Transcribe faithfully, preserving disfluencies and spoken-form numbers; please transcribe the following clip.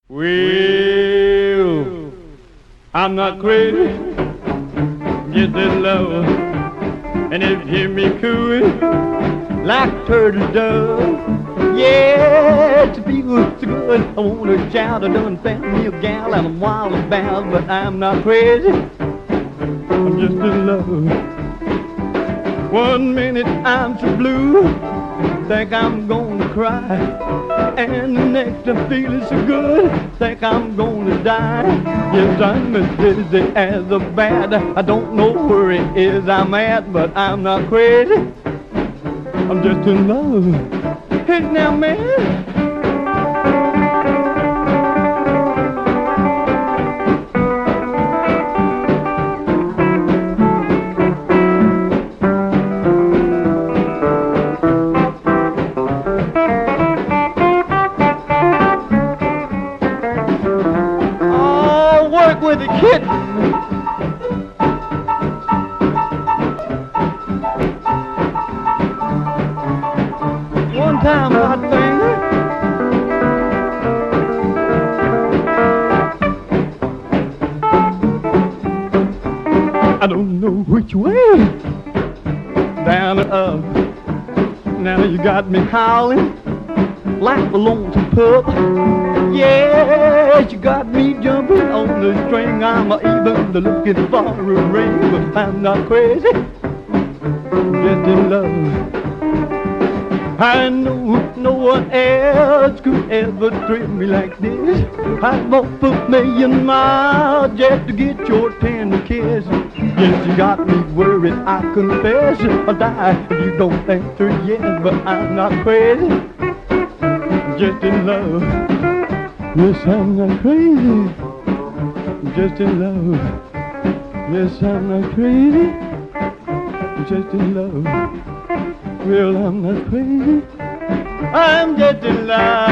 Well, I'm not crazy, just in love. And if you hear me cooing like a turtle dove, yeah, it feels so good. I wanna shout, I done found me a gal and I'm wild about, but I'm not crazy, I'm just in love. One minute I'm so blue, think I'm gonna cry, and the next I'm feeling so good, think I'm gonna die. Yes, I'm as busy as a bat, I don't know where it is I'm at, but I'm not crazy, I'm just in love. Hey now man, with a kitten. One time, hot finger. I don't know which way, down or up. Now you got me howling like a lonesome pup. Yes, you got me jumping on the string. I'm even looking for a ring, but I'm not crazy, just in love. I know no one else could ever thrill me like this. I'd walk a million miles just to get your tender kiss. Yes, you got me worried, I confess. I'll die if you don't answer yes, but I'm not crazy, just in love. Yes, I'm not crazy, just in love. Yes, I'm not crazy, just in love. Well, I'm not crazy, I'm just in love.